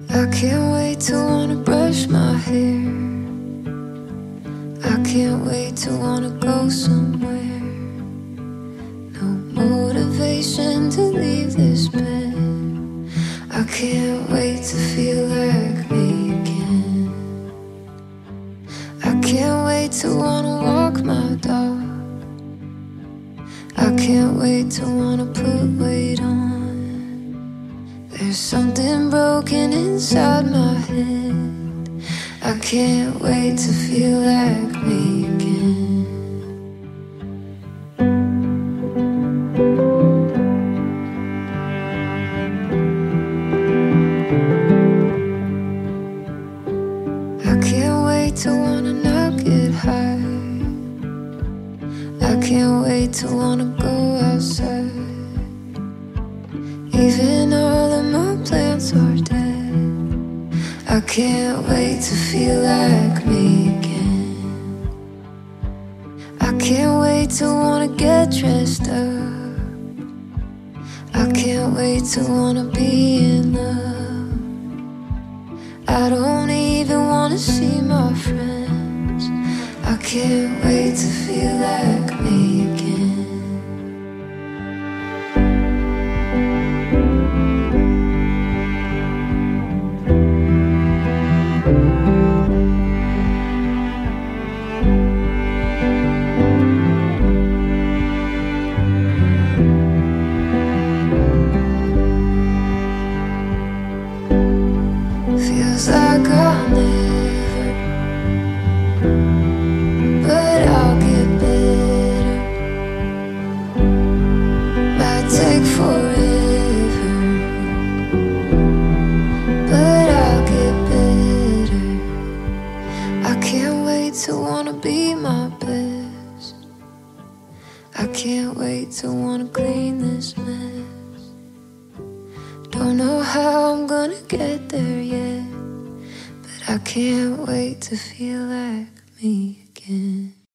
I can't wait to wanna brush my hair. I can't wait to wanna go somewhere. No motivation to leave this bed. I can't wait to feel like me again. I can't wait to wanna walk my dog. I can't wait to wanna put weight on. There's something broken inside my head. I can't wait to feel like me again. I can't wait to wanna not get high. I can't wait to wanna go outside. Even all of my plants are dead. I can't wait to feel like me again. I can't wait to wanna get dressed up. I can't wait to wanna be in love. I don't even wanna see my friends. I can't wait to feel like me again. Feels like I'll never, but I'll get better. Might take forever, but I'll get better. I can't wait to wanna be my best. I can't wait to wanna clean this mess. Don't know how I'm gonna get there yet, but I can't wait to feel like me again.